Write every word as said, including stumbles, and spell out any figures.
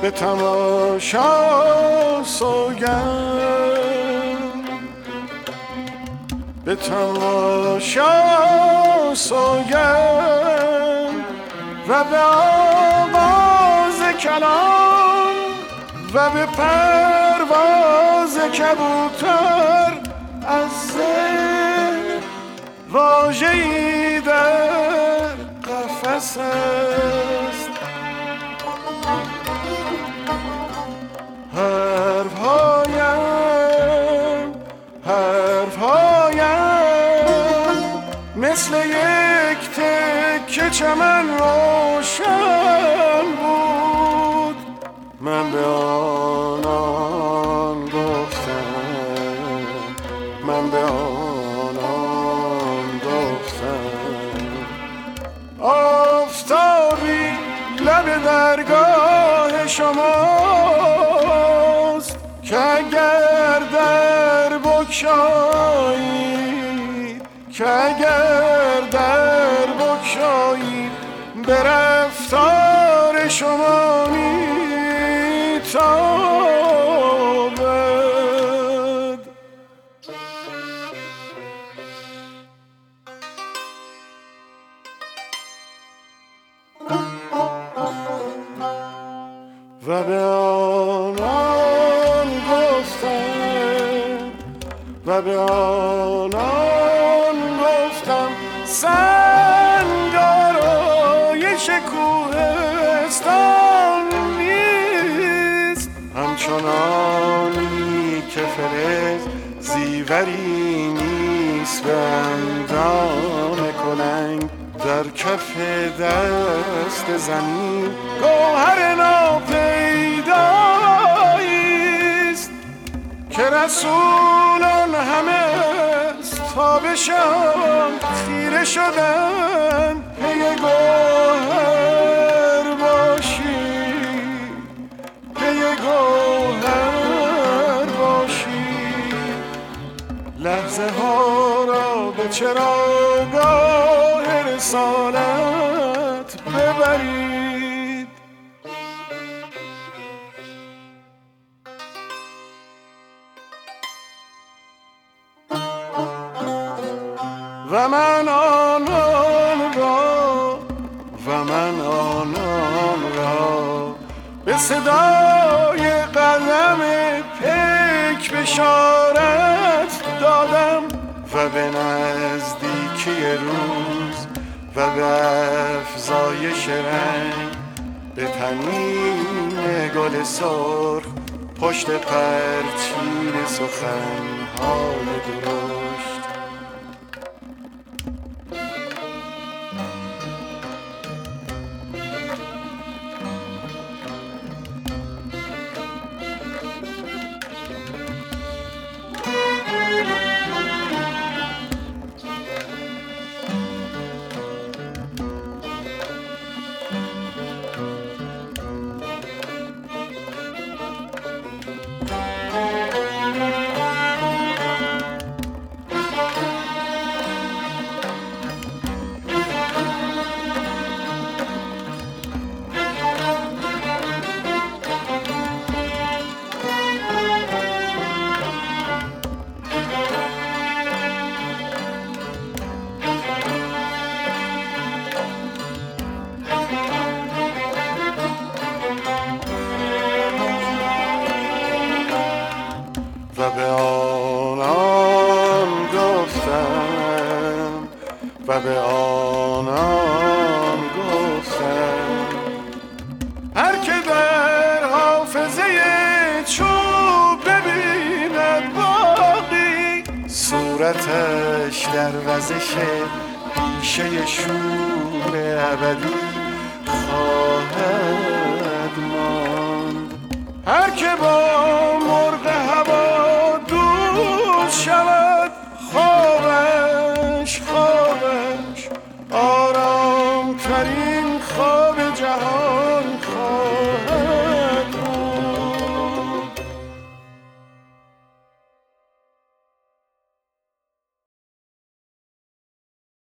به تماشا سوگند، به تماشا سوگند و به آواز کلام و به پرواز کبوتر از ذهن واژه‌ای در قفس است. حرفهایم حرفهایم مثل یک تکه چمن روشن بود. من به آنان گفتم، من به آنان گفتم آفتابی لب درگاه شماست که اگر در بگشایید، که اگر در بگشایید به رفتار شما میتابد. و به آنان گفتم، و به آنان گفتم سنگ آرایش کوهستان نیست، همچنانی که فلز زیوری نیست به اندام کلنگ در کف دست زمین گوهر ناپیداییست که رسولان همه تابشان خیره شدن پی گوهر باشی، پی گوهر باشی. لحظه ها را به چراگاه رسالت ببرید. و من آنان را، و من آنان را به صدای قدم پیک بشارت دادم و به نزدیکی روز و به افزایش رنگ به تنین گل سرخ پشت پرچین سخنهای درشت. و به آنان گفتم، و به آنان گفتم هر که در حافظه چوب ببیند باقی صورتش در وزش پیشه شور ابدی خواهد ماند. هر که با